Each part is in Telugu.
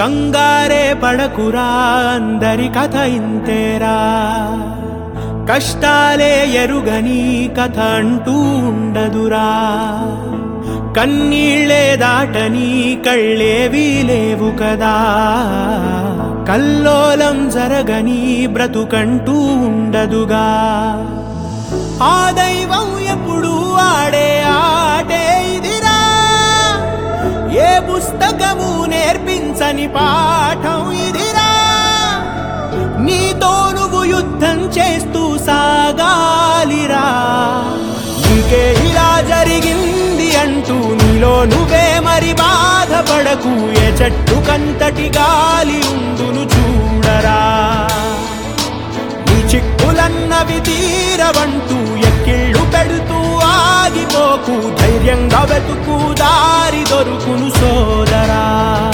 కంగారే పడకురా అందరి కథ ఇంతేరా కష్టాలే ఎరుగని కథ అంటూ ఉండదురా కన్నీళ్ళే దాటని కళ్ళేవీ లేవు కదా కల్లోలం జరగని బ్రతుకంటూ ఉండదుగా ఆ దైవం ఎప్పుడు ఆడే ఆటే ఇదిరా ఏ పుస్తకము నేర్పించని పాఠం ఇదిరా నీతో నువ్వు యుద్ధం చేస్తూ సాగాలిరా నీకే ఇలా జరిగింది అంటూ నీలో నువ్వే మరి బాధపడకు ఏ చెట్టు కంతటి గాలి ఉండును చూడరా నీ చిక్కులన్నవి తీరవంటూ ఎక్కిళ్ళు పెడుతూ ఆగిపోకు ధైర్యంగా వెతుకు దారి దొరుకును సోదరా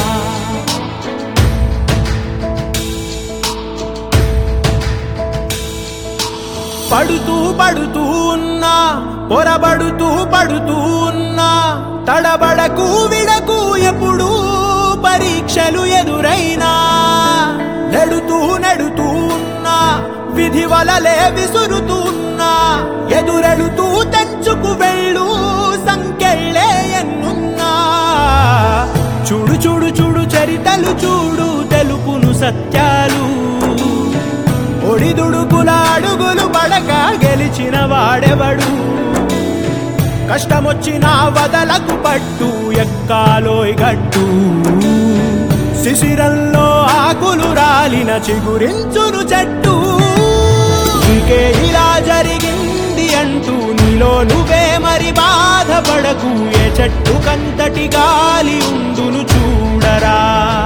పడుతూ ఉన్నా పొరబడుతూ పడుతూ ఉన్నా తడబడకు విడకు ఎప్పుడు పరీక్షలు ఎదురైనా నెడుతూ ఉన్నా విధి వలలే విసురుతున్నా ఎదురెడుతూ తెంచుకు వెళ్ళు సంకెళ్ళే ఎన్నున్నా చూడు చూడు చూడు చరితలు చూడు తెలుపును సత్యాలు ఒడిదుడుకుల అడుగులు పడక గెలిచిన వాడెవడు కష్టమొచ్చినా వదలకు పట్టు ఎక్కాలోయ్ గట్టు శిశిరంలో ఆకులు రాలిన చిగురించును చెట్టు నీకే ఇలా జరిగింది అంటూ నీలో నువ్వే మరి బాధపడకు ఏ చెట్టు కంతటి గాలి ఉండును చూడరా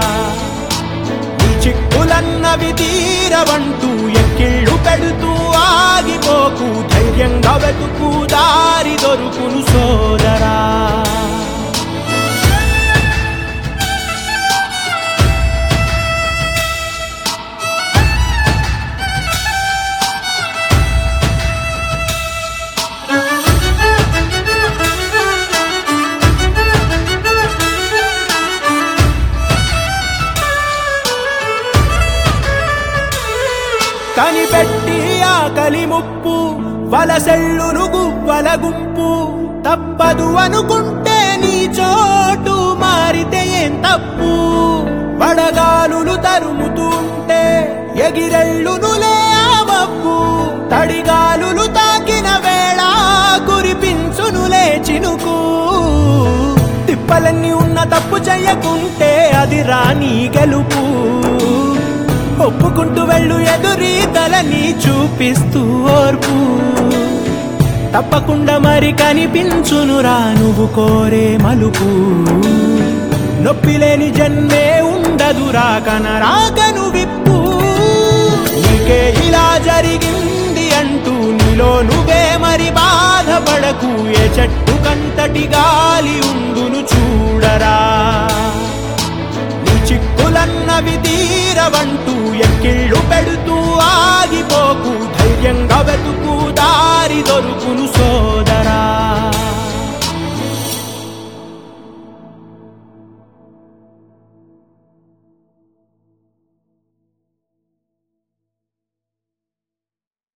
చిక్కులన్నవి తీరవంటూ ఎక్కిళ్ళు పెడుతూ ఆగిపోకు ధైర్యంగా వెతుకు దారి దొరుకును సోదరా కనిపెట్టి ఆకలి ముప్పు వలసెళ్ళును గువ్వల గుంపు తప్పదు అనుకుంటే నీ చోటు మారితే ఏం తప్పు వడగాలులు తరుముతుంటే ఎగిరెళ్ళునులే ఆ మబ్బు తడిగాలులు తాకిన వేళ కురిపించునులే చినుకు తిప్పలన్నీ ఉన్న తప్పు చెయ్యకుంటే అది రాని గెలుపు ఒప్పుకుంటూ వెళ్ళు ఎదురీతలని చూపిస్తూ ఓర్పు తప్పకుండా మరి కనిపించునురా నువ్వు కోరే మలుపు నొప్పి లేని జన్మే ఉండదురా కనరాగను విప్పు నీకే ఇలా జరిగింది అంటూ నీలో నువ్వే మరి బాధపడకు ఏ చెట్టు కంతటి గాలి ఉండును చూడరా చిక్కులన్నవి తీరవంటూ ఎక్కిళ్ళు పెడుతూ ఆగిపోకు ధైర్యంగా వెతుకు దారి దొరుకును సో